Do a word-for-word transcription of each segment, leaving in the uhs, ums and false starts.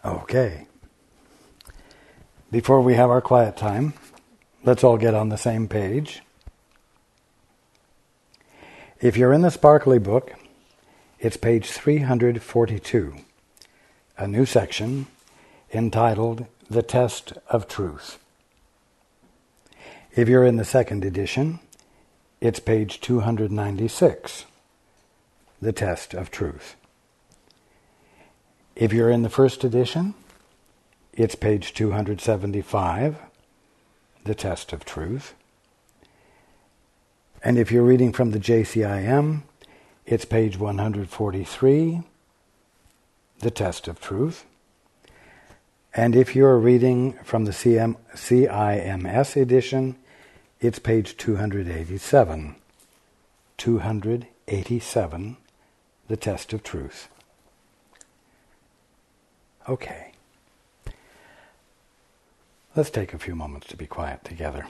Okay. Before we have our quiet time, let's all get on the same page. If you're in the Sparkly book, it's page three hundred forty-two, a new section entitled The Test of Truth. If you're in the second edition, it's page two hundred ninety-six, The Test of Truth. If you're in the first edition, it's page two hundred seventy-five, The Test of Truth. And if you're reading from the J C I M, it's page one hundred forty-three, The Test of Truth. And if you're reading from the C M, C I M S edition, it's page two hundred eighty-seven. two hundred eighty-seven, The Test of Truth. Okay. Let's take a few moments to be quiet together.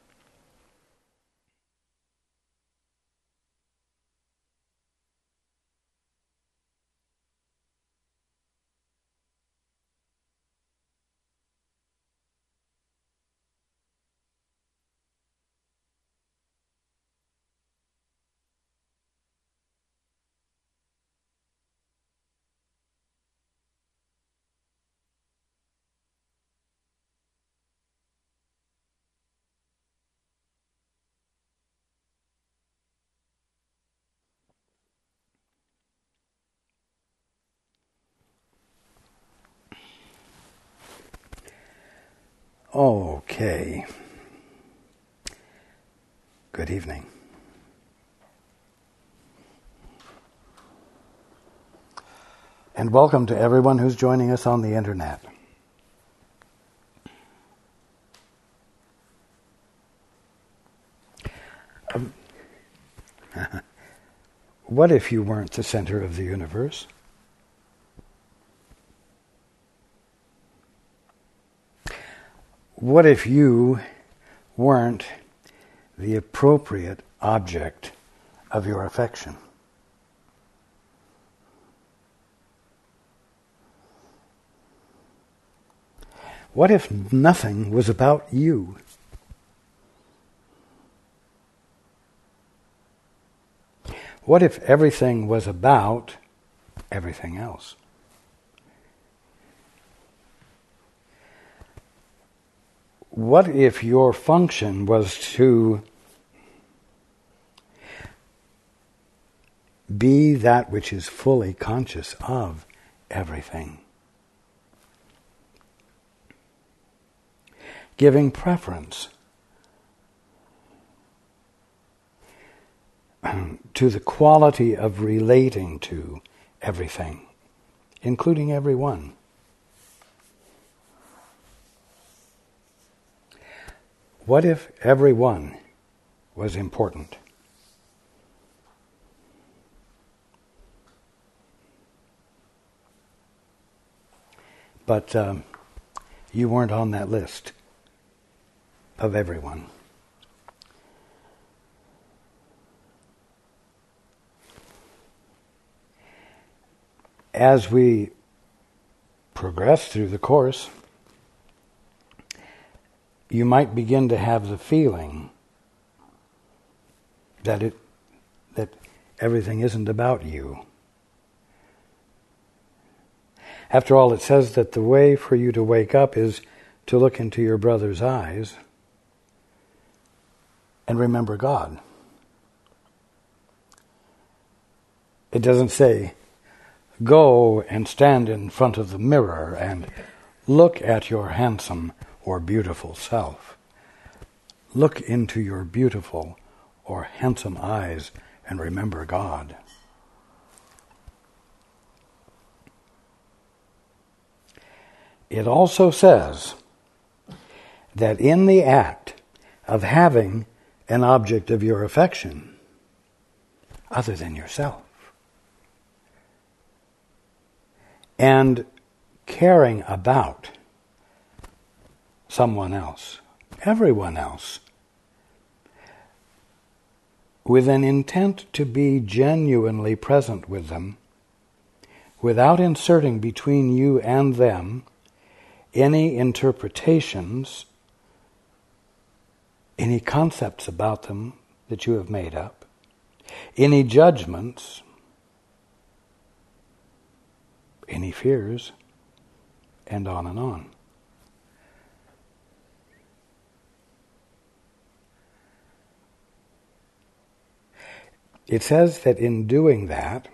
Okay. Good evening. And welcome to everyone who's joining us on the internet. Um, what if you weren't the center of the universe? What if you weren't the appropriate object of your affection? What if nothing was about you? What if everything was about everything else? What if your function was to be that which is fully conscious of everything? Giving preference to the quality of relating to everything, including everyone. What if everyone was important? But um, you weren't on that list of everyone. As we progress through the course, you might begin to have the feeling that it that everything isn't about you. After all, it says that the way for you to wake up is to look into your brother's eyes and remember God. It doesn't say, go and stand in front of the mirror and look at your handsome or beautiful self. Look into your beautiful or handsome eyes and remember God. It also says that in the act of having an object of your affection other than yourself, and caring about someone else, everyone else, with an intent to be genuinely present with them, without inserting between you and them any interpretations, any concepts about them that you have made up, any judgments, any fears, and on and on. It says that in doing that,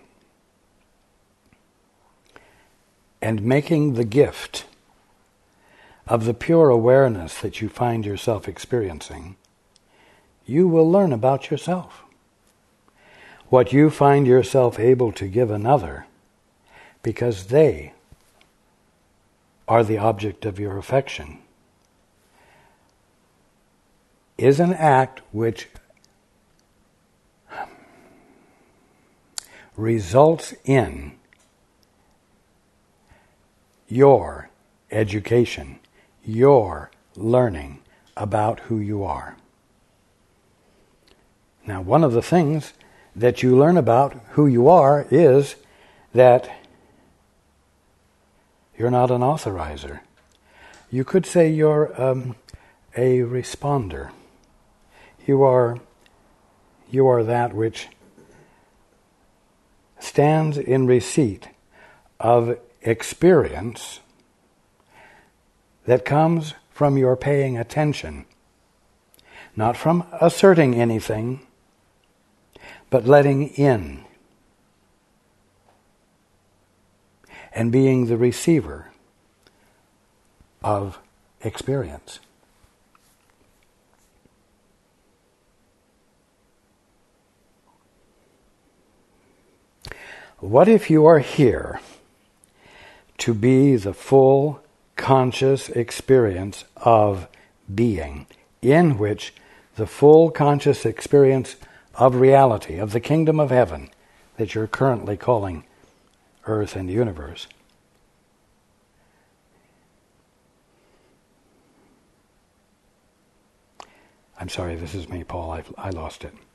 and making the gift of the pure awareness that you find yourself experiencing, you will learn about yourself. What you find yourself able to give another, because they are the object of your affection, is an act which results in your education, your learning about who you are. Now, one of the things that you learn about who you are is that you're not an authorizer. You could say you're um, a responder. You are, you are that which stands in receipt of experience that comes from your paying attention, not from asserting anything, but letting in and being the receiver of experience. What if you are here to be the full conscious experience of being, in which the full conscious experience of reality, of the kingdom of heaven that you're currently calling earth and universe, I'm sorry, this is me, Paul, I've, I lost it.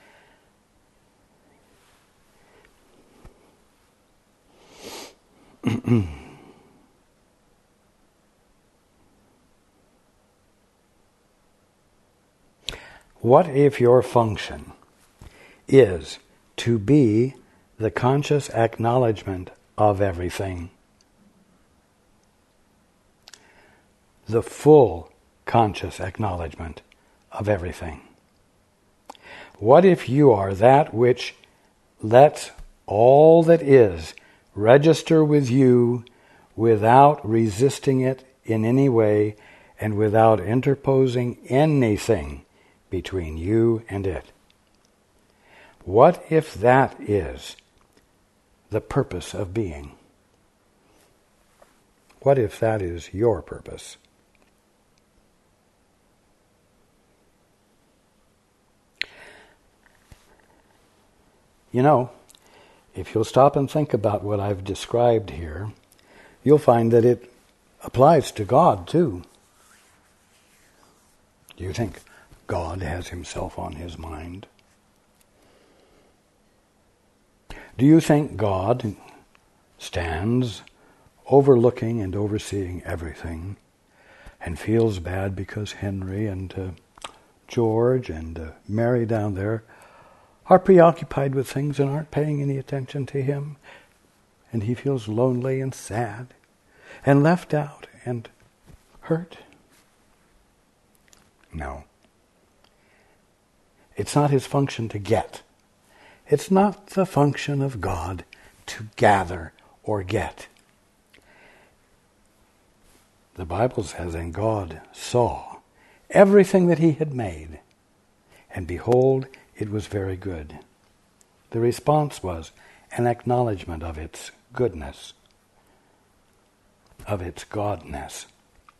What if your function is to be the conscious acknowledgement of everything, the full conscious acknowledgement of everything? What if you are that which lets all that is register with you without resisting it in any way and without interposing anything between you and it? What if that is the purpose of being? What if that is your purpose? You know, if you'll stop and think about what I've described here, you'll find that it applies to God too. Do you think God has himself on his mind? Do you think God stands overlooking and overseeing everything and feels bad because Henry and uh, George and uh, Mary down there are preoccupied with things and aren't paying any attention to him, and he feels lonely and sad and left out and hurt? No. It's not his function to get. It's not the function of God to gather or get. The Bible says, and God saw everything that he had made, and behold, it was very good. The response was an acknowledgement of its goodness, of its godness.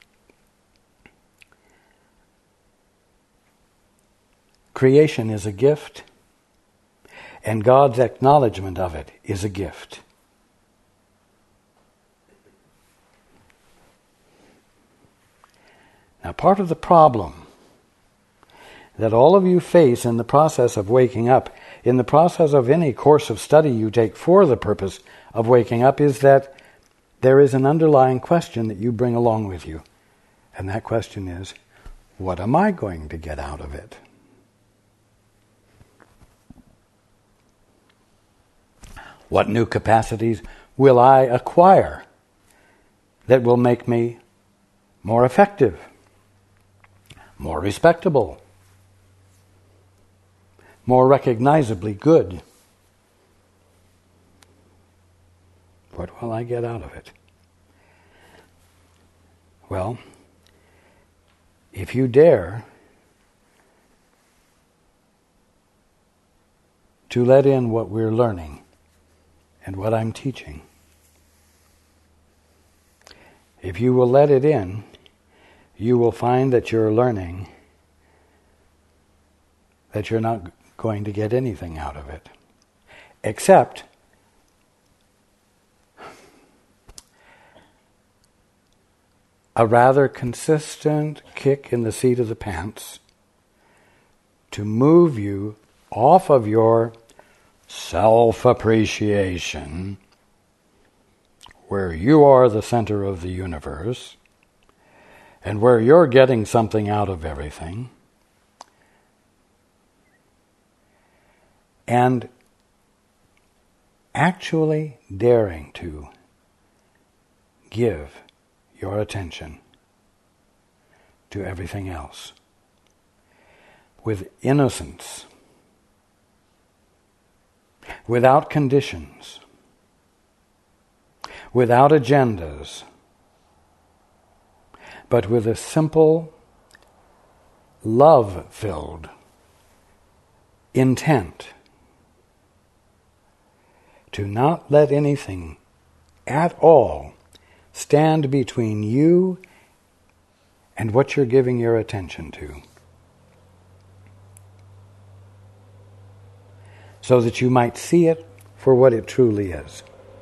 Creation is a gift, and God's acknowledgement of it is a gift. Now, part of the problem that all of you face in the process of waking up in the process of any course of study you take for the purpose of waking up is that there is an underlying question that you bring along with you. And that question is, what am I going to get out of it? What new capacities will I acquire that will make me more effective, more respectable, more recognizably good? What will I get out of it? Well, if you dare to let in what we're learning and what I'm teaching, if you will let it in, you will find that you're learning that you're not going to get anything out of it, except a rather consistent kick in the seat of the pants to move you off of your self-appreciation, where you are the center of the universe, and where you're getting something out of everything, and actually daring to give your attention to everything else with innocence, without conditions, without agendas, but with a simple, love-filled intent to not let anything at all stand between you and what you're giving your attention to, so that you might see it for what it truly is.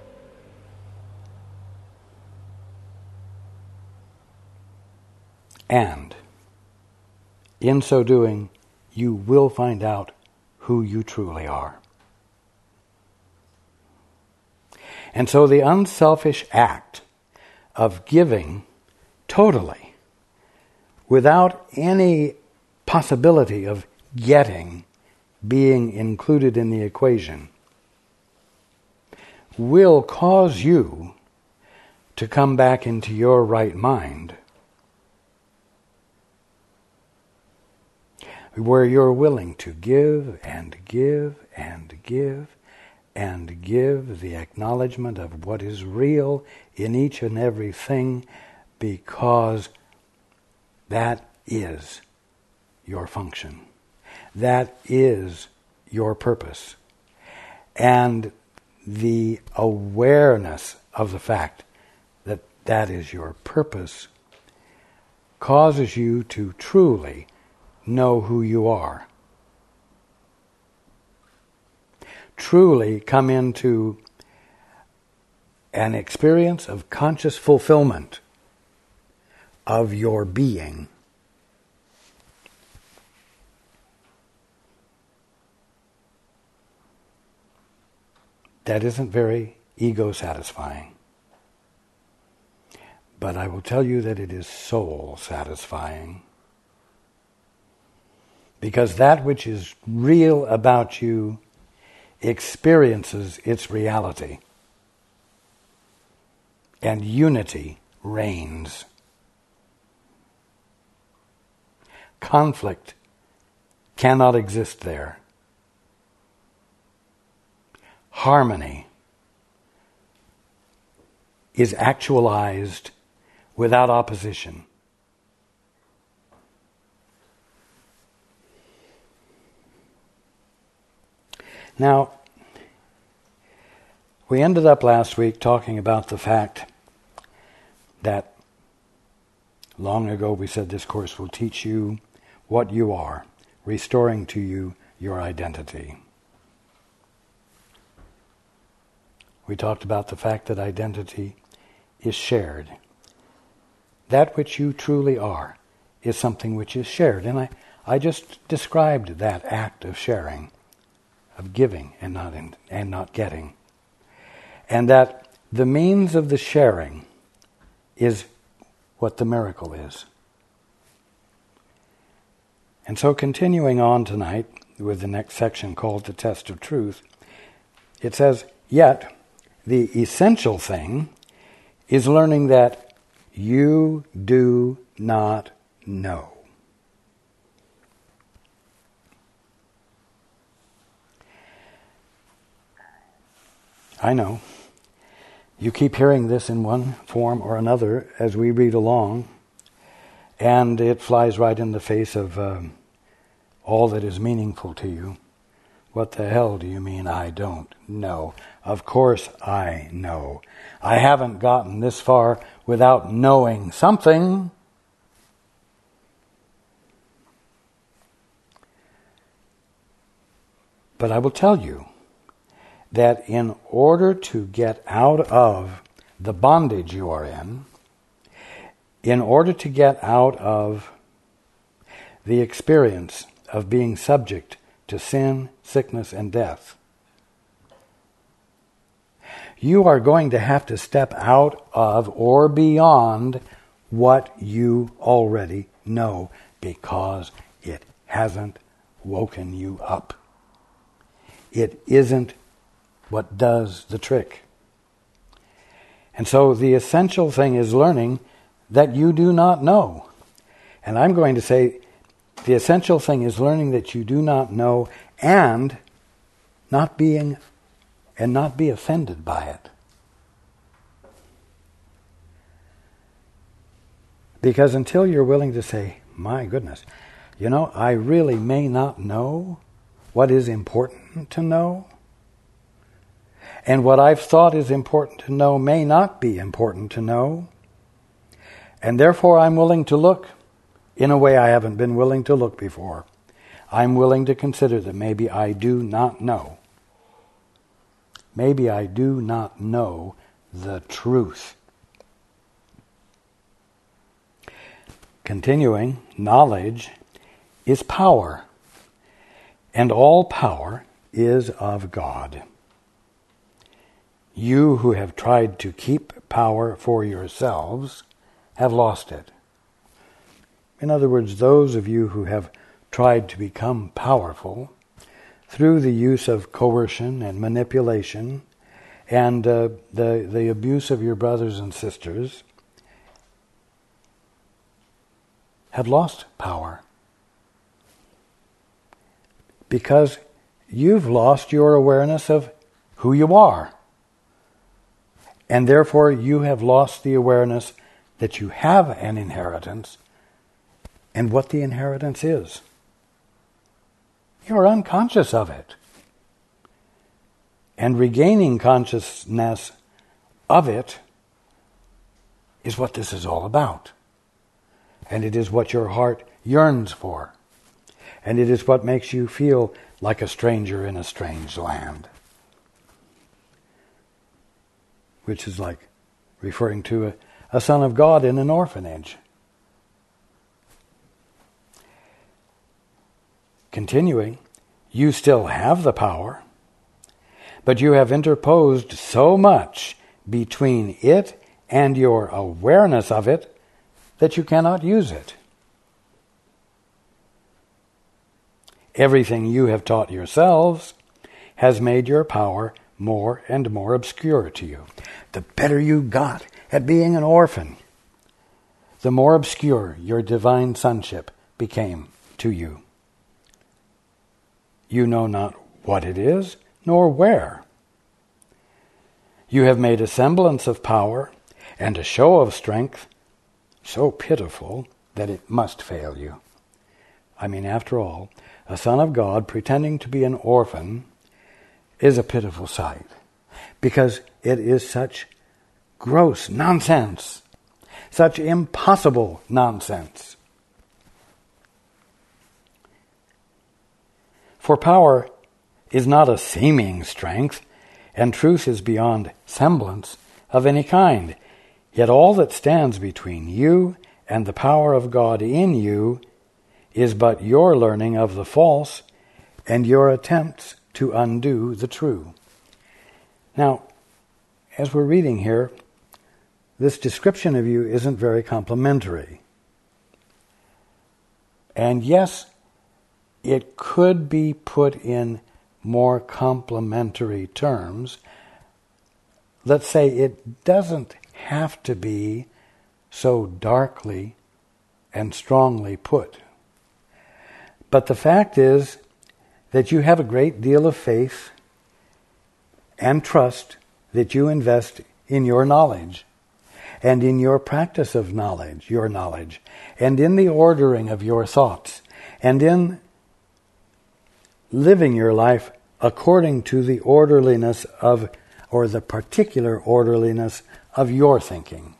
And in so doing, you will find out who you truly are. And so the unselfish act of giving totally, without any possibility of getting being included in the equation, will cause you to come back into your right mind, where you're willing to give and give and give and give the acknowledgement of what is real in each and every thing, because that is your function. That is your purpose. And the awareness of the fact that that is your purpose causes you to truly know who you are. Truly come into an experience of conscious fulfillment of your being. That isn't very ego-satisfying. But I will tell you that it is soul-satisfying. Because that which is real about you experiences its reality. And unity reigns. Conflict cannot exist there. Harmony is actualized without opposition. Now, we ended up last week talking about the fact that long ago we said this course will teach you what you are, restoring to you your identity. We talked about the fact that identity is shared. That which you truly are is something which is shared. And I, I just described that act of sharing of giving and not in, and not getting. And that the means of the sharing is what the miracle is. And so continuing on tonight with the next section called the Test of Truth, it says, yet the essential thing is learning that you do not know. I know. You keep hearing this in one form or another as we read along, and it flies right in the face of um, all that is meaningful to you. What the hell do you mean I don't know? Of course I know. I haven't gotten this far without knowing something. But I will tell you that in order to get out of the bondage you are in, in order to get out of the experience of being subject to sin, sickness, and death, you are going to have to step out of or beyond what you already know, because it hasn't woken you up. It isn't what does the trick. And so the essential thing is learning that you do not know. And I'm going to say the essential thing is learning that you do not know and not being and not be offended by it. Because until you're willing to say, my goodness, you know, I really may not know what is important to know, and what I've thought is important to know may not be important to know, and therefore I'm willing to look in a way I haven't been willing to look before. I'm willing to consider that maybe I do not know. Maybe I do not know the truth. Continuing, knowledge is power, and all power is of God. You who have tried to keep power for yourselves have lost it. In other words, those of you who have tried to become powerful through the use of coercion and manipulation and uh, the, the abuse of your brothers and sisters have lost power. Because you've lost your awareness of who you are. And therefore you have lost the awareness that you have an inheritance and what the inheritance is. You're unconscious of it. And regaining consciousness of it is what this is all about. And it is what your heart yearns for. And it is what makes you feel like a stranger in a strange land. Which is like referring to a, a son of God in an orphanage. Continuing, you still have the power, but you have interposed so much between it and your awareness of it that you cannot use it. Everything you have taught yourselves has made your power more and more obscure to you. The better you got at being an orphan, the more obscure your divine sonship became to you. You know not what it is, nor where. You have made a semblance of power and a show of strength so pitiful that it must fail you. I mean, after all, a son of God pretending to be an orphan is a pitiful sight, because it is such gross nonsense, such impossible nonsense. For power is not a seeming strength, and truth is beyond semblance of any kind. Yet all that stands between you and the power of God in you is but your learning of the false and your attempts to undo the true. Now, as we're reading here, this description of you isn't very complimentary. And yes, it could be put in more complimentary terms. Let's say it doesn't have to be so darkly and strongly put. But the fact is that you have a great deal of faith and trust that you invest in your knowledge and in your practice of knowledge, your knowledge, and in the ordering of your thoughts, and in living your life according to the orderliness of, or the particular orderliness of your thinking.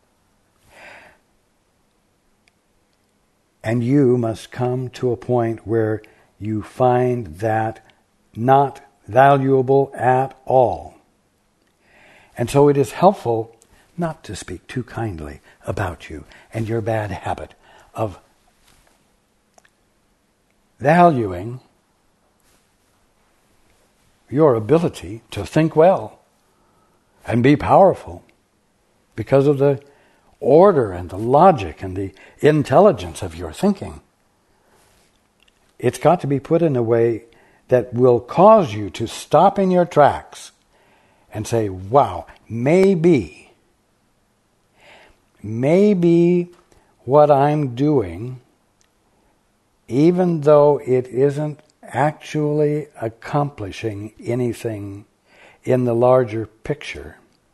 And you must come to a point where you find that not valuable at all. And so it is helpful not to speak too kindly about you and your bad habit of valuing your ability to think well and be powerful because of the order and the logic and the intelligence of your thinking. It's got to be put in a way that will cause you to stop in your tracks and say, wow, maybe, maybe what I'm doing, even though it isn't actually accomplishing anything in the larger picture,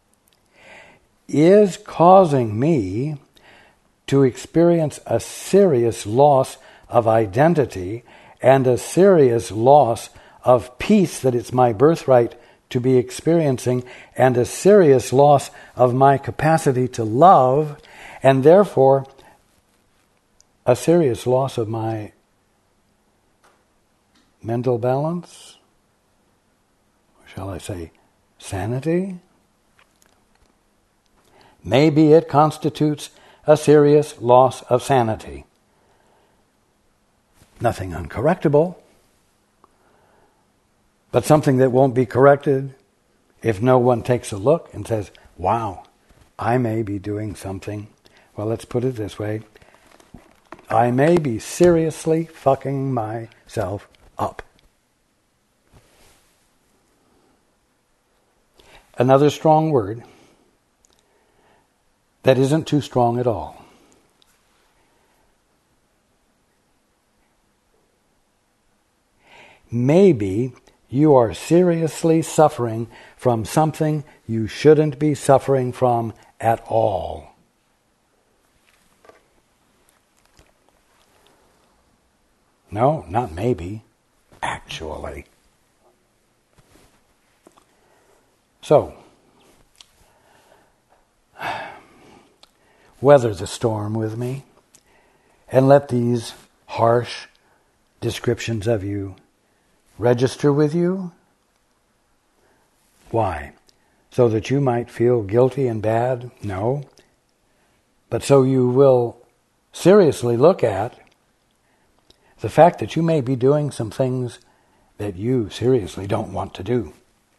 is causing me to experience a serious loss of identity and a serious loss of peace that it's my birthright to be experiencing, and a serious loss of my capacity to love, and therefore a serious loss of my mental balance, or shall I say sanity. Maybe it constitutes a serious loss of sanity. Nothing uncorrectable, but something that won't be corrected if no one takes a look and says, wow, I may be doing something. Well, let's put it this way. I may be seriously fucking myself up. Another strong word that isn't too strong at all. Maybe you are seriously suffering from something you shouldn't be suffering from at all. No, not maybe. Actually. So, weather the storm with me and let these harsh descriptions of you register with you. Why? So that you might feel guilty and bad? No. But so you will seriously look at the fact that you may be doing some things that you seriously don't want to do.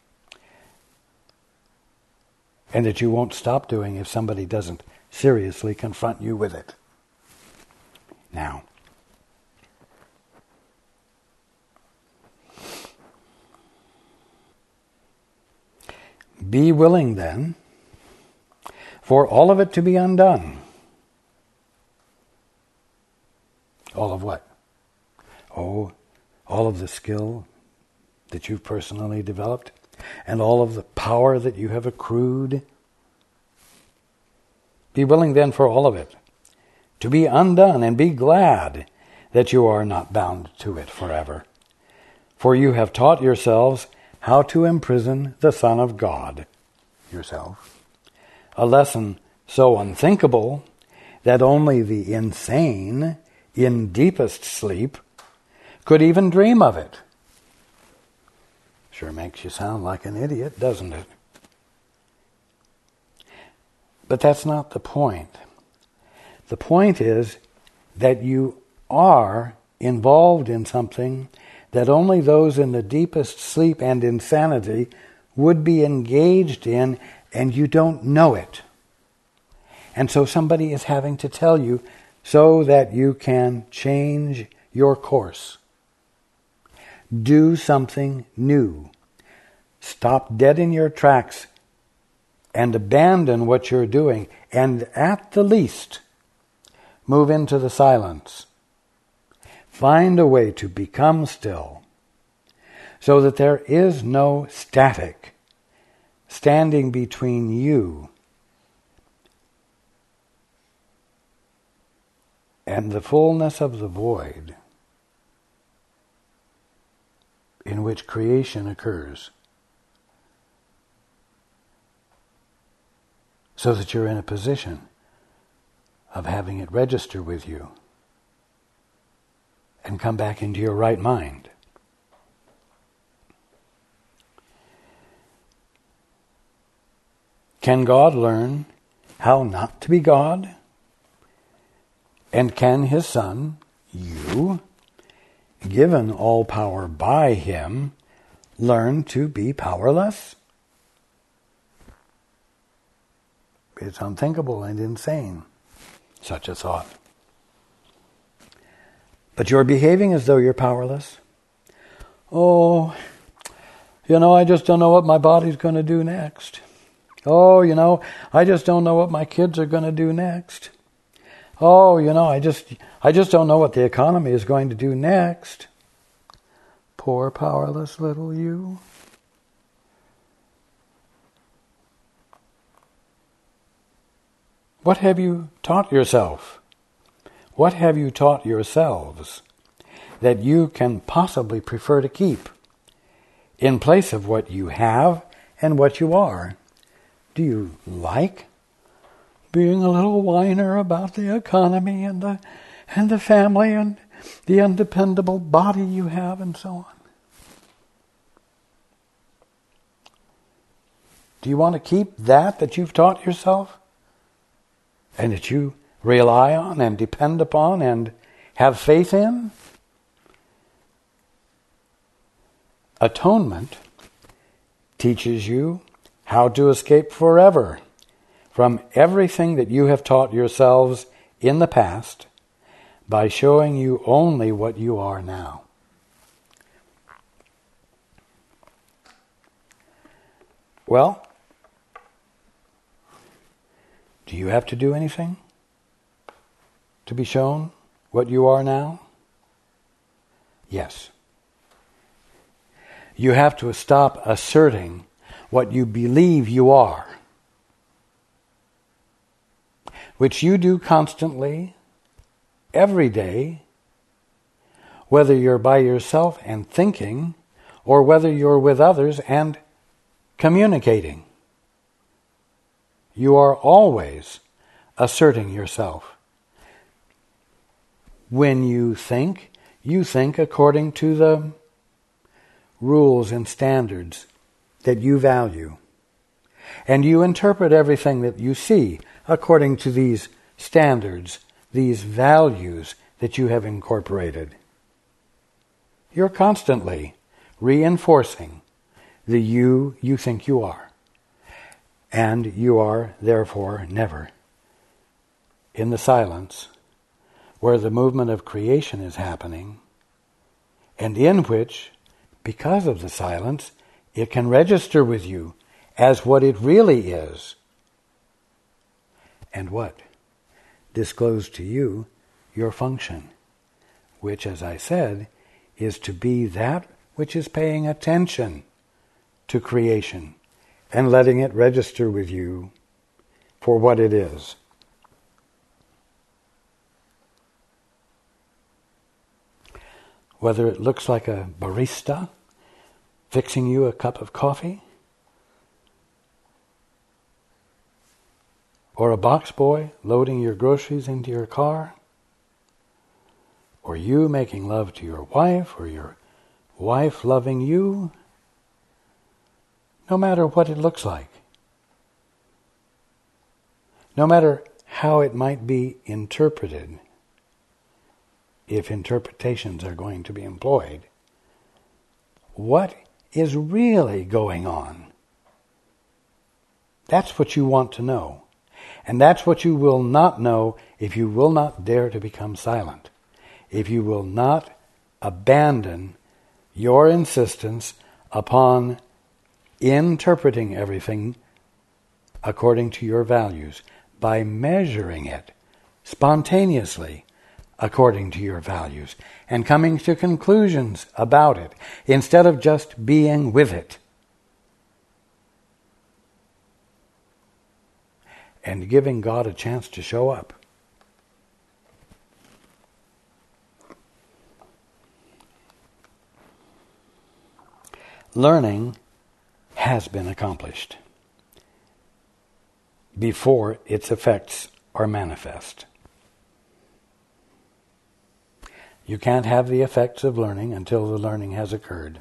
And that you won't stop doing if somebody doesn't seriously confront you with it. Now, be willing then for all of it to be undone. All of what? Oh, all of the skill that you've personally developed and all of the power that you have accrued. Be willing then for all of it to be undone, and be glad that you are not bound to it forever. For you have taught yourselves how to imprison the Son of God, yourself. A lesson so unthinkable that only the insane, in deepest sleep, could even dream of it. Sure makes you sound like an idiot, doesn't it? But that's not the point. The point is that you are involved in something that only those in the deepest sleep and insanity would be engaged in, and you don't know it. And so somebody is having to tell you so that you can change your course. Do something new. Stop dead in your tracks and abandon what you're doing, and at the least, move into the silence. Find a way to become still, so that there is no static standing between you and the fullness of the void in which creation occurs, so that you're in a position of having it register with you and come back into your right mind. Can God learn how not to be God? And can His Son, you, given all power by Him, learn to be powerless? It's unthinkable and insane, such a thought. But you're behaving as though you're powerless. Oh, you know, I just don't know what my body's going to do next. Oh, you know, I just don't know what my kids are going to do next. Oh, you know, I just I just don't know what the economy is going to do next. Poor powerless little you. What have you taught yourself? What have you taught yourselves that you can possibly prefer to keep in place of what you have and what you are? Do you like being a little whiner about the economy and the and the family and the undependable body you have and so on? Do you want to keep that that you've taught yourself and that you rely on and depend upon and have faith in? Atonement teaches you how to escape forever from everything that you have taught yourselves in the past by showing you only what you are now. Well, do you have to do anything to be shown what you are now? Yes. You have to stop asserting what you believe you are, which you do constantly, every day, whether you're by yourself and thinking, or whether you're with others and communicating. You are always asserting yourself. When you think, you think according to the rules and standards that you value. And you interpret everything that you see according to these standards, these values that you have incorporated. You're constantly reinforcing the you you think you are. And you are, therefore, never in the silence where the movement of creation is happening, and in which, because of the silence, it can register with you as what it really is. And what? Disclose to you your function, which, as I said, is to be that which is paying attention to creation and letting it register with you for what it is. Whether it looks like a barista fixing you a cup of coffee, or a box boy loading your groceries into your car, or you making love to your wife, or your wife loving you, no matter what it looks like, no matter how it might be interpreted, if interpretations are going to be employed, what is really going on. That's what you want to know. And that's what you will not know if you will not dare to become silent. If you will not abandon your insistence upon interpreting everything according to your values by measuring it spontaneously according to your values and coming to conclusions about it instead of just being with it. And giving God a chance to show up. Learning has been accomplished before its effects are manifest. You can't have the effects of learning until the learning has occurred.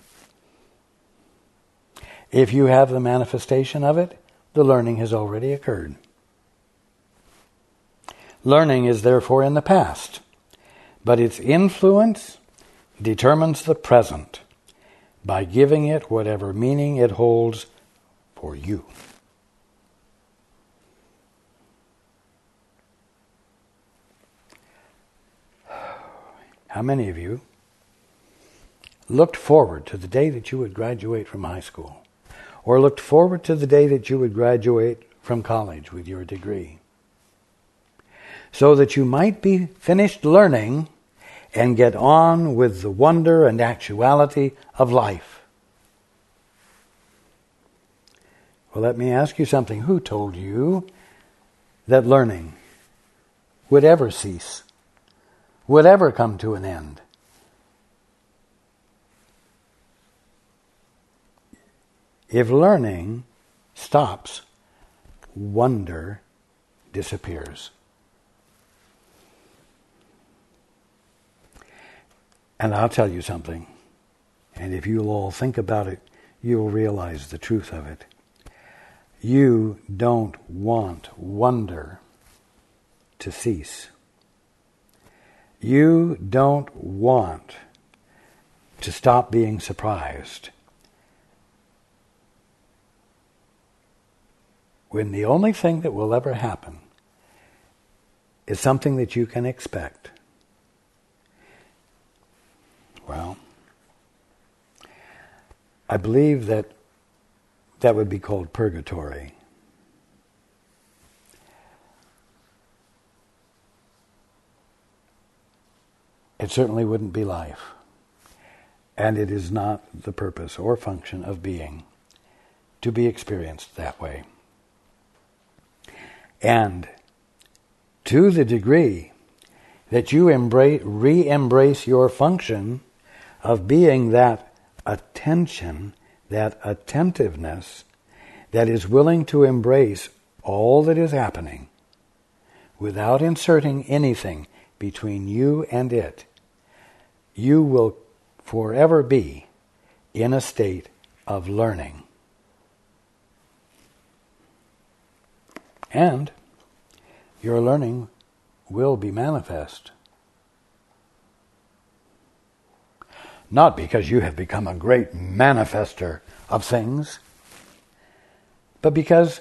If you have the manifestation of it, the learning has already occurred. Learning is therefore in the past, but its influence determines the present by giving it whatever meaning it holds for you. How many of you looked forward to the day that you would graduate from high school, or looked forward to the day that you would graduate from college with your degree, so that you might be finished learning and get on with the wonder and actuality of life? Well, let me ask you something. Who told you that learning would ever cease, would ever come to an end? If learning stops, wonder disappears. And I'll tell you something, and if you'll all think about it, you'll realize the truth of it. You don't want wonder to cease. You don't want to stop being surprised. When the only thing that will ever happen is something that you can expect. Well, I believe that that would be called purgatory. It certainly wouldn't be life. And it is not the purpose or function of being to be experienced that way. And to the degree that you embrace, re-embrace your function of being that attention, that attentiveness that is willing to embrace all that is happening without inserting anything between you and it, you will forever be in a state of learning. And your learning will be manifest. Not because you have become a great manifester of things, but because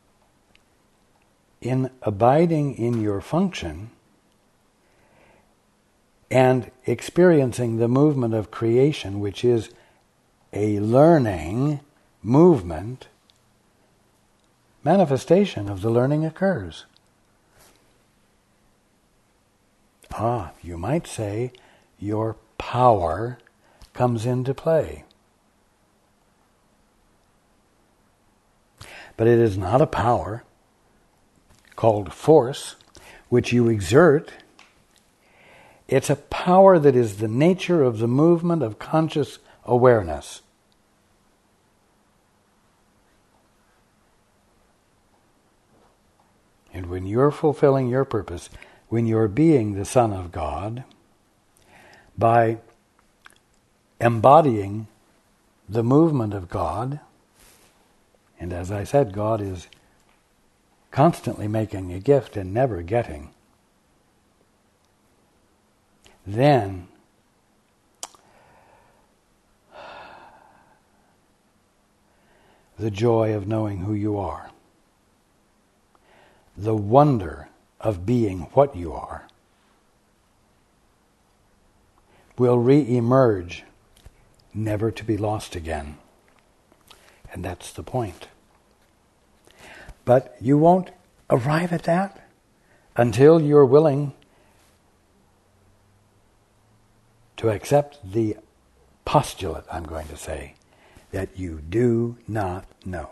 in abiding in your function and experiencing the movement of creation, which is a learning movement, manifestation of the learning occurs. Ah, you might say your power comes into play. But it is not a power called force, which you exert. It's a power that is the nature of the movement of conscious awareness. And when you're fulfilling your purpose, when you're being the Son of God, by embodying the movement of God, and as I said, God is constantly making a gift and never getting, then the joy of knowing who you are, the wonder of being what you are, will re-emerge, never to be lost again. And that's the point. But you won't arrive at that until you're willing to accept the postulate, I'm going to say, that you do not know.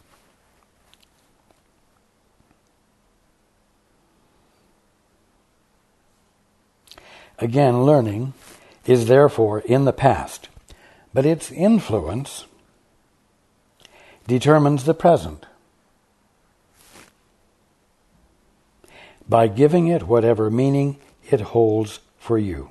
Again, learning is therefore in the past, but its influence determines the present by giving it whatever meaning it holds for you.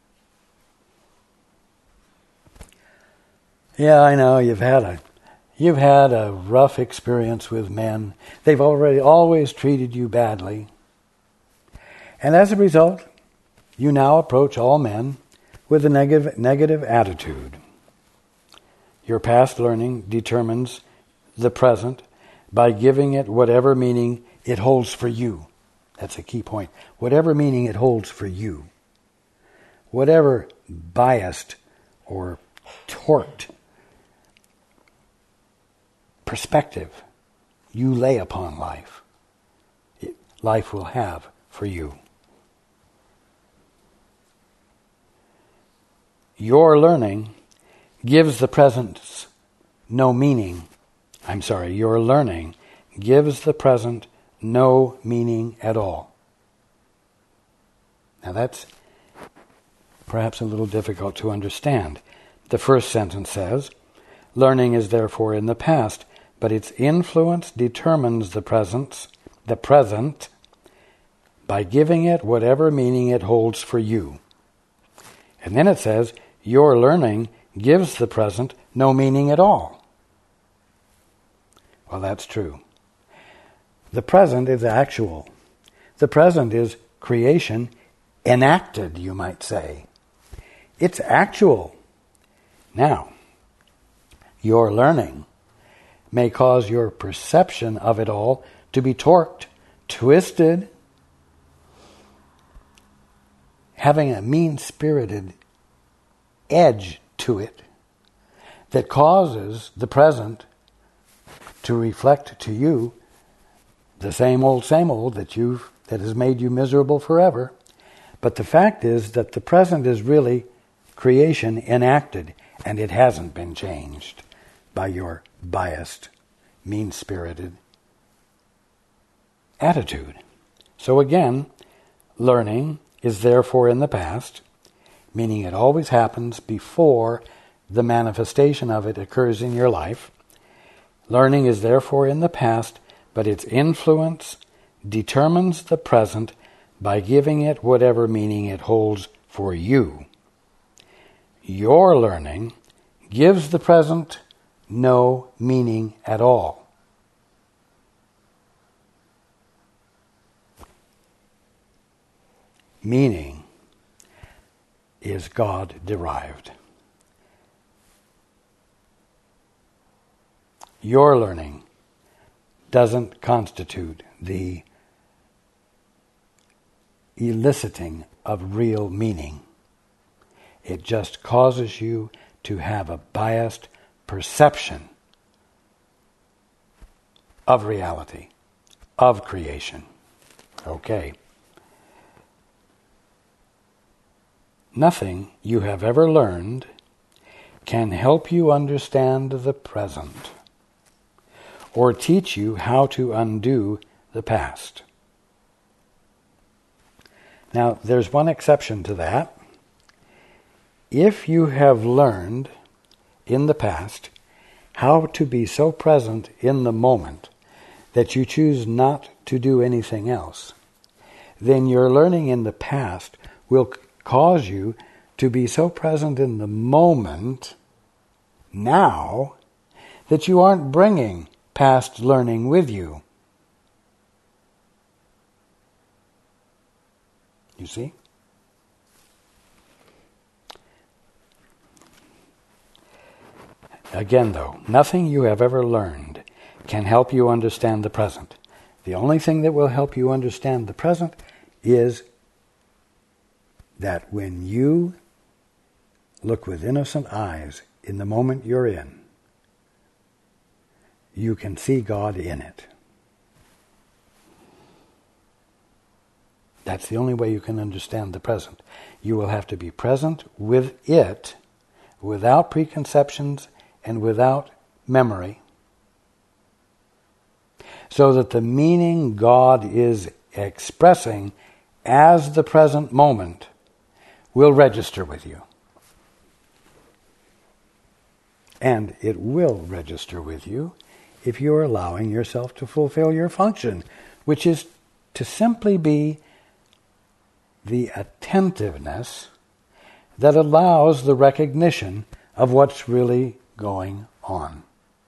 Yeah, I know you've had a you've had a rough experience with men. They've already always treated you badly. And as a result, you now approach all men with a negative negative attitude. Your past learning determines the present by giving it whatever meaning it holds for you. That's a key point. Whatever meaning it holds for you. Whatever biased or torqued perspective you lay upon life, it, life will have for you. Your learning gives the present no meaning. I'm sorry, your learning gives the present no meaning at all. Now that's perhaps a little difficult to understand. The first sentence says, learning is therefore in the past, but its influence determines the present, the present by giving it whatever meaning it holds for you. And then it says, your learning gives the present no meaning at all. Well, that's true. The present is actual. The present is creation enacted, you might say. It's actual. Now, your learning may cause your perception of it all to be torqued, twisted, having a mean-spirited edge to it that causes the present to reflect to you the same old, same old that you've that has made you miserable forever. But the fact is that the present is really creation enacted, and it hasn't been changed by your biased, mean-spirited attitude. So again, learning is therefore in the past, meaning it always happens before the manifestation of it occurs in your life. Learning is therefore in the past, but its influence determines the present by giving it whatever meaning it holds for you. Your learning gives the present no meaning at all. Meaning is God-derived. Your learning doesn't constitute the eliciting of real meaning. It just causes you to have a biased perception of reality, of creation. Okay. Nothing you have ever learned can help you understand the present or teach you how to undo the past. Now, there's one exception to that. If you have learned in the past how to be so present in the moment that you choose not to do anything else, then your learning in the past will cause you to be so present in the moment now that you aren't bringing past learning with you. You see? Again, though, nothing you have ever learned can help you understand the present. The only thing that will help you understand the present is that when you look with innocent eyes in the moment you're in, you can see God in it. That's the only way you can understand the present. You will have to be present with it, without preconceptions and without memory, so that the meaning God is expressing as the present moment will register with you. And it will register with you if you're allowing yourself to fulfill your function, which is to simply be the attentiveness that allows the recognition of what's really going on.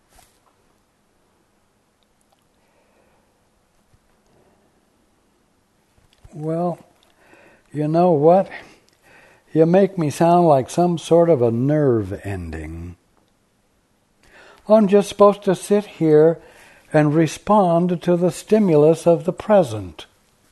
Well, you know what? You make me sound like some sort of a nerve ending. I'm just supposed to sit here and respond to the stimulus of the present.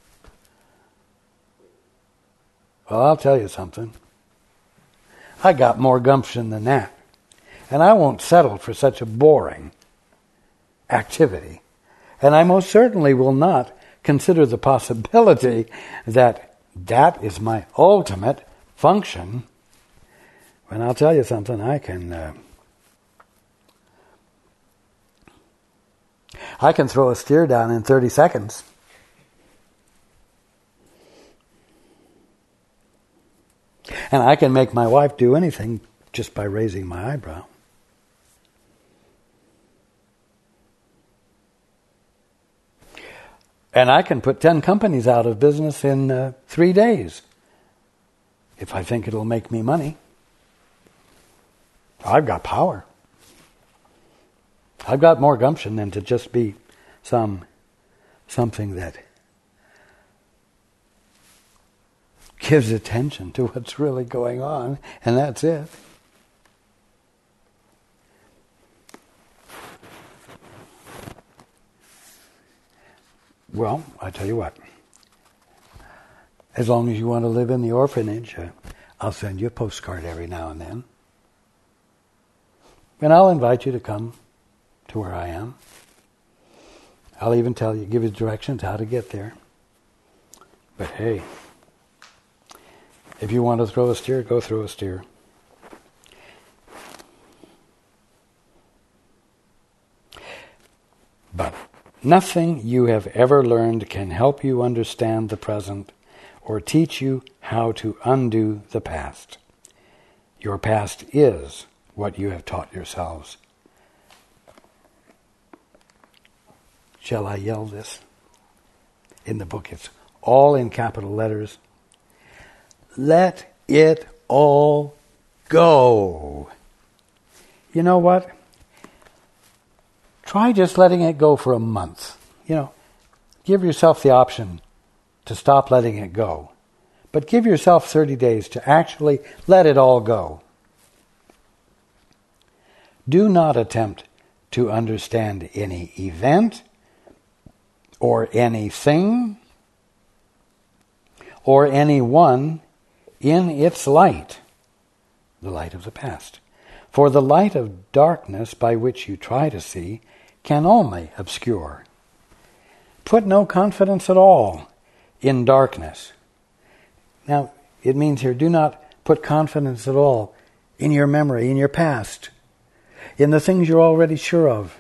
Well, I'll tell you something. I got more gumption than that. And I won't settle for such a boring activity. And I most certainly will not consider the possibility that that is my ultimate function. And I'll tell you something, I can... Uh, I can throw a steer down in thirty seconds. And I can make my wife do anything just by raising my eyebrow. And I can put ten companies out of business in uh, three days if I think it'll make me money. I've got power. I've got more gumption than to just be some something that gives attention to what's really going on, and that's it. Well, I tell you what. As long as you want to live in the orphanage, uh, I'll send you a postcard every now and then. And I'll invite you to come to where I am. I'll even tell you, give you directions how to get there. But hey, if you want to throw a steer, go throw a steer. But nothing you have ever learned can help you understand the present or teach you how to undo the past. Your past is what you have taught yourselves. Shall I yell this? In the book, it's all in capital letters. Let it all go. You know what? Try just letting it go for a month. You know, give yourself the option to stop letting it go. But give yourself thirty days to actually let it all go. Do not attempt to understand any event or anything or anyone in its light, the light of the past. For the light of darkness by which you try to see can only obscure. Put no confidence at all in darkness. Now, it means here, do not put confidence at all in your memory, in your past, in the things you're already sure of,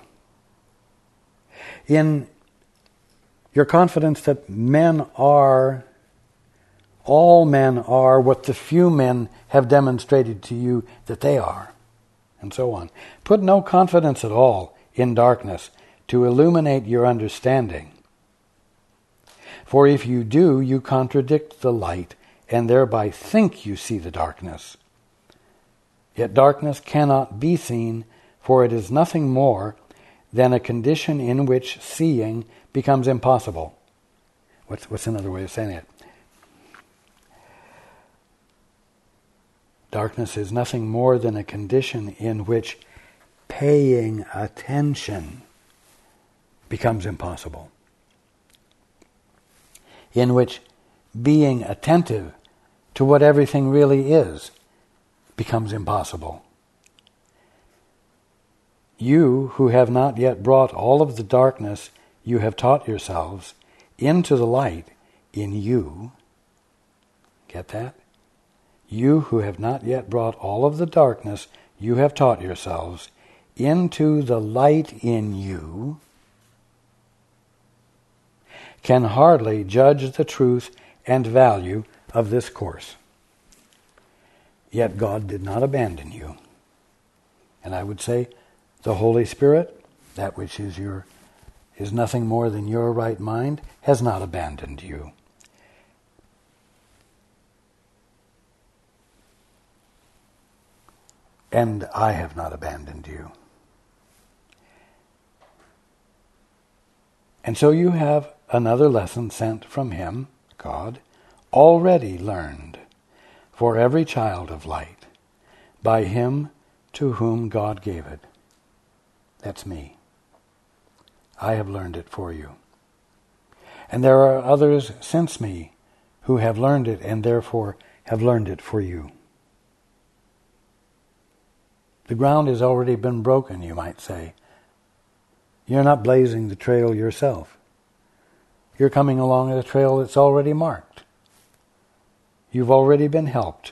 in your confidence that men are, all men are what the few men have demonstrated to you that they are, and so on. Put no confidence at all in darkness to illuminate your understanding. For if you do, you contradict the light and thereby think you see the darkness. Yet darkness cannot be seen, for it is nothing more than a condition in which seeing becomes impossible. What's, what's another way of saying it? Darkness is nothing more than a condition in which paying attention becomes impossible. In which being attentive to what everything really is becomes impossible. You who have not yet brought all of the darkness you have taught yourselves into the light in you, get that? You who have not yet brought all of the darkness you have taught yourselves into the light in you, can hardly judge the truth and value of this course. Yet God did not abandon you. And I would say the Holy Spirit, that which is your is nothing more than your right mind, has not abandoned you. And I have not abandoned you. And so you have another lesson sent from Him, God, already learned for every child of light, by Him to whom God gave it. That's me. I have learned it for you. And there are others since me who have learned it and therefore have learned it for you. The ground has already been broken, you might say. You're not blazing the trail yourself. You're coming along a trail that's already marked. You've already been helped.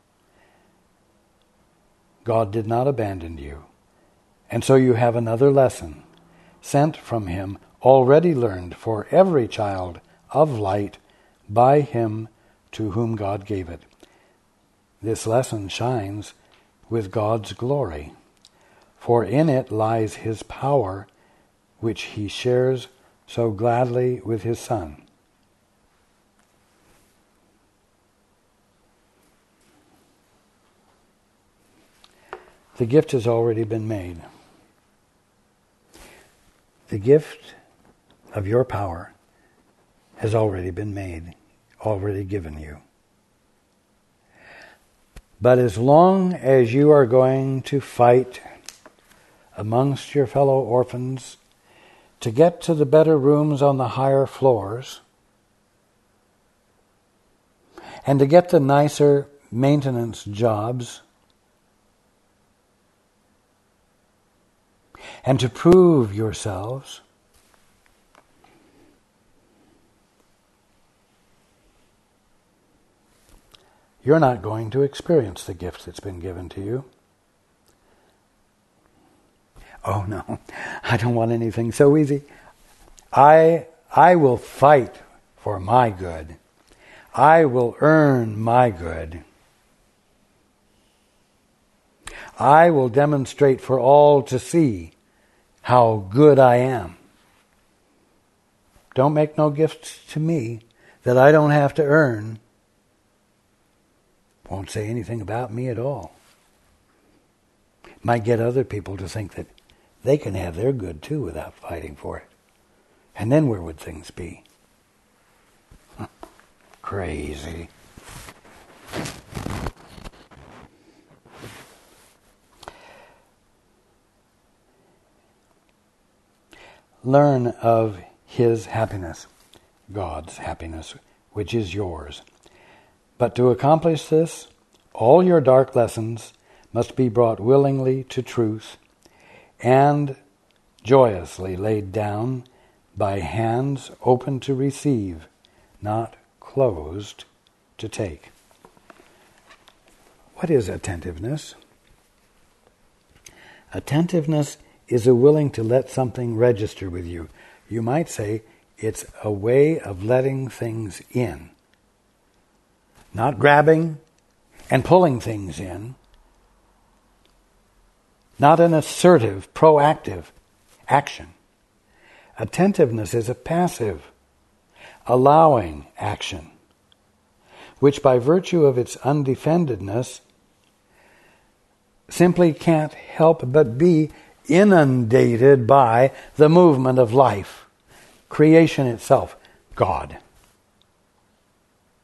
God did not abandon you. And so you have another lesson sent from Him, already learned for every child of light by Him to whom God gave it. This lesson shines with God's glory, for in it lies His power, which He shares so gladly with His Son. The gift has already been made. The gift of your power has already been made, already given you. But as long as you are going to fight amongst your fellow orphans to get to the better rooms on the higher floors and to get the nicer maintenance jobs and to prove yourselves, you're not going to experience the gift that's been given to you. Oh no, I don't want anything so easy. I I will fight for my good. I will earn my good. I will demonstrate for all to see how good I am. Don't make no gifts to me that I don't have to earn. Won't say anything about me at all. Might get other people to think that they can have their good too without fighting for it. And then where would things be? Huh. Crazy. Learn of His happiness, God's happiness, which is yours. But to accomplish this, all your dark lessons must be brought willingly to truth and joyously laid down by hands open to receive, not closed to take. What is attentiveness? Attentiveness is a willing to let something register with you. You might say it's a way of letting things in. Not grabbing and pulling things in. Not an assertive, proactive action. Attentiveness is a passive, allowing action, which by virtue of its undefendedness simply can't help but be inundated by the movement of life, creation itself, God.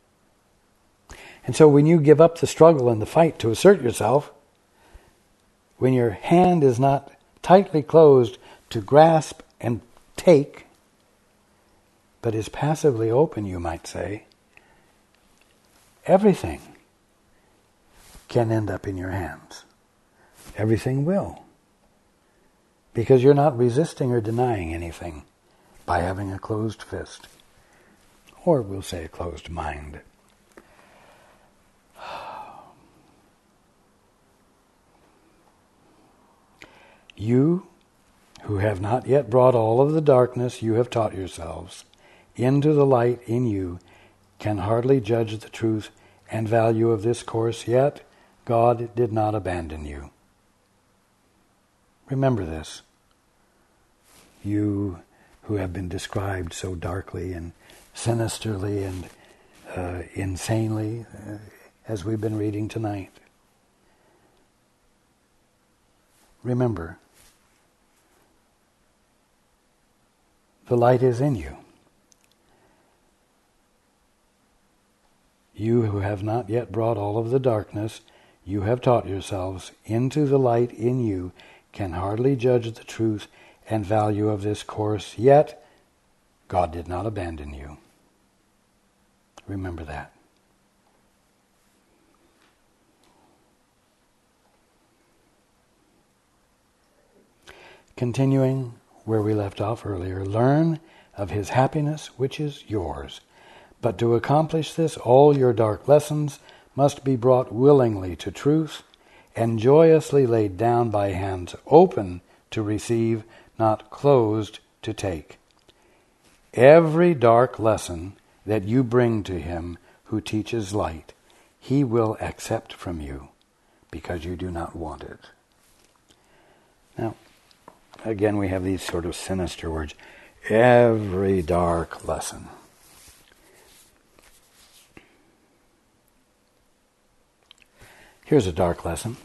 And so when you give up the struggle and the fight to assert yourself, when your hand is not tightly closed to grasp and take, but is passively open, you might say, everything can end up in your hands. Everything will. Because you're not resisting or denying anything by having a closed fist. Or we'll say a closed mind. You, who have not yet brought all of the darkness you have taught yourselves into the light in you, can hardly judge the truth and value of this course, yet God did not abandon you. Remember this. You who have been described so darkly and sinisterly and uh, insanely, uh, as we've been reading tonight. Remember, the light is in you. You who have not yet brought all of the darkness you have taught yourselves into the light in you can hardly judge the truth and value of this course, yet God did not abandon you. Remember that. Continuing where we left off earlier, learn of his happiness which is yours. But to accomplish this, all your dark lessons must be brought willingly to truth and joyously laid down by hands open to receive, not closed to take. Every dark lesson that you bring to him who teaches light, he will accept from you because you do not want it. Now, again, we have these sort of sinister words. Every dark lesson. Here's a dark lesson.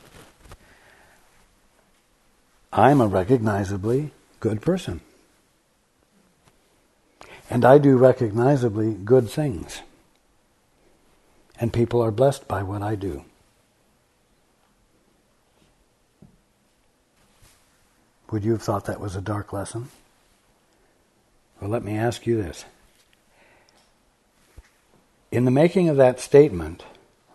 I'm a recognizably good person. And I do recognizably good things. And people are blessed by what I do. Would you have thought that was a dark lesson? Well, let me ask you this. In the making of that statement,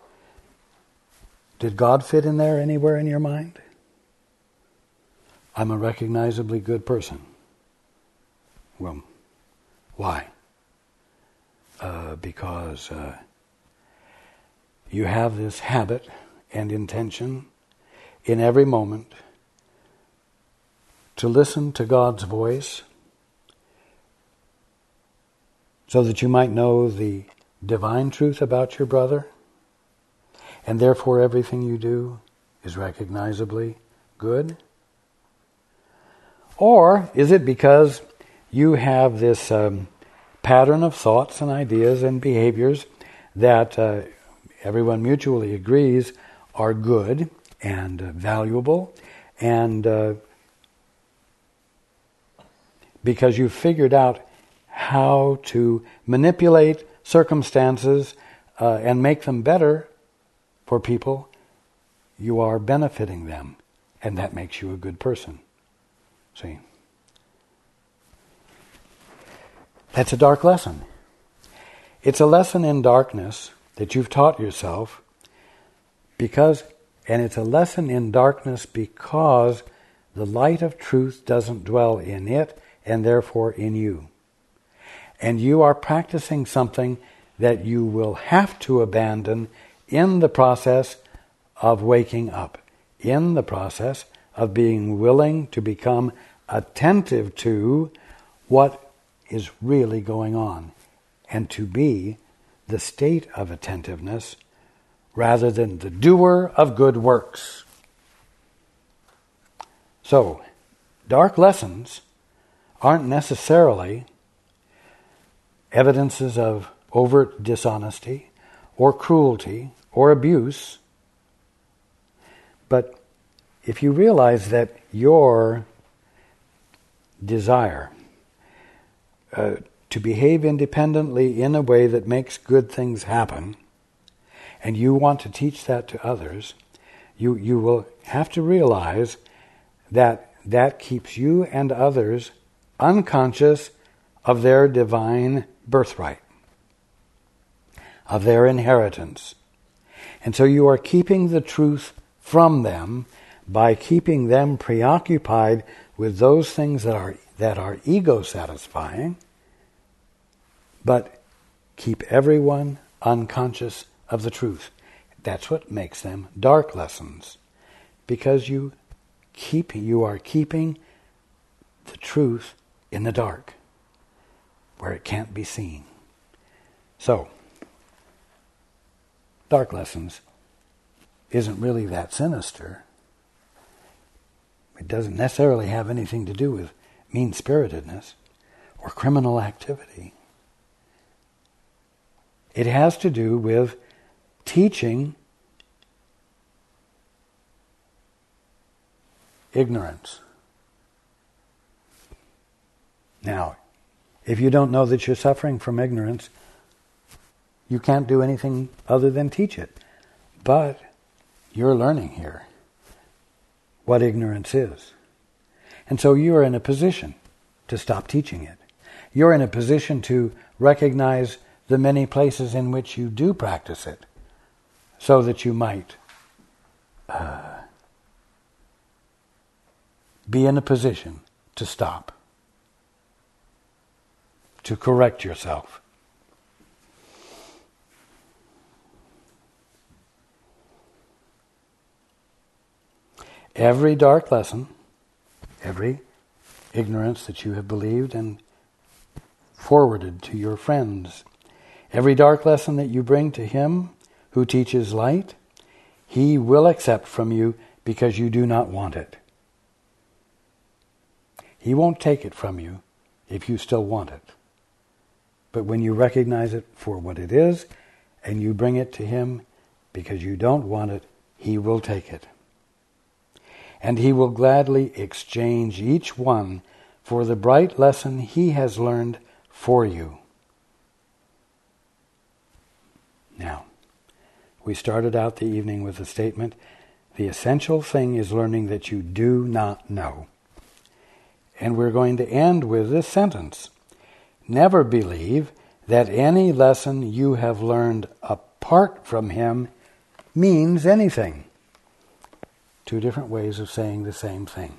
did God fit in there anywhere in your mind? I'm a recognizably good person. Well, why? Uh, because uh, you have this habit and intention in every moment to listen to God's voice so that you might know the divine truth about your brother, and therefore everything you do is recognizably good? Or is it because you have this um, pattern of thoughts and ideas and behaviors that uh, everyone mutually agrees are good and uh, valuable, and uh, because you've figured out how to manipulate circumstances uh, and make them better for people, you are benefiting them, and that makes you a good person. See? That's a dark lesson. It's a lesson in darkness that you've taught yourself because, and it's a lesson in darkness because the light of truth doesn't dwell in it and therefore in you. And you are practicing something that you will have to abandon in the process of waking up, in the process of being willing to become attentive to what is really going on, and to be the state of attentiveness rather than the doer of good works. So, dark lessons aren't necessarily evidences of overt dishonesty or cruelty or abuse, but if you realize that your desire uh, to behave independently in a way that makes good things happen, and you want to teach that to others, you, you will have to realize that that keeps you and others unconscious of their divine birthright, of their inheritance. And so you are keeping the truth from them by keeping them preoccupied with those things that are that are ego-satisfying, but keep everyone unconscious of the truth. That's what makes them dark lessons, because you keep you are keeping the truth in the dark, where it can't be seen. So, dark lessons isn't really that sinister. It doesn't necessarily have anything to do with mean-spiritedness or criminal activity. It has to do with teaching ignorance. Now, if you don't know that you're suffering from ignorance, you can't do anything other than teach it. But you're learning here what ignorance is. And so you are in a position to stop teaching it. You're in a position to recognize the many places in which you do practice it, so that you might uh, be in a position to stop, to correct yourself. Every dark lesson, every ignorance that you have believed and forwarded to your friends, every dark lesson that you bring to him who teaches light, he will accept from you because you do not want it. He won't take it from you if you still want it. But when you recognize it for what it is, and you bring it to him because you don't want it, he will take it. And he will gladly exchange each one for the bright lesson he has learned for you. Now, we started out the evening with a statement, the essential thing is learning that you do not know. And we're going to end with this sentence, never believe that any lesson you have learned apart from him means anything. Two different ways of saying the same thing.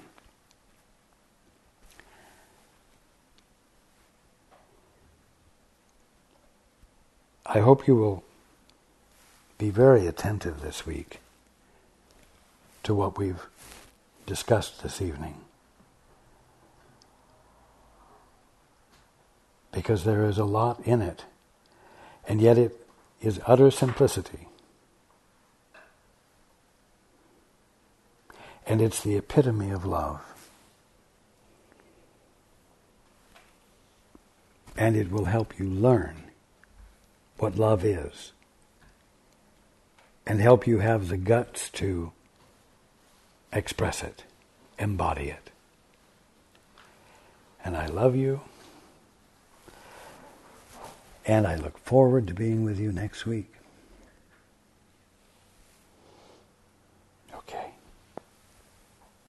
I hope you will be very attentive this week to what we've discussed this evening, because there is a lot in it, and yet it is utter simplicity. And it's the epitome of love. And it will help you learn what love is, and help you have the guts to express it, embody it. And I love you, and I look forward to being with you next week.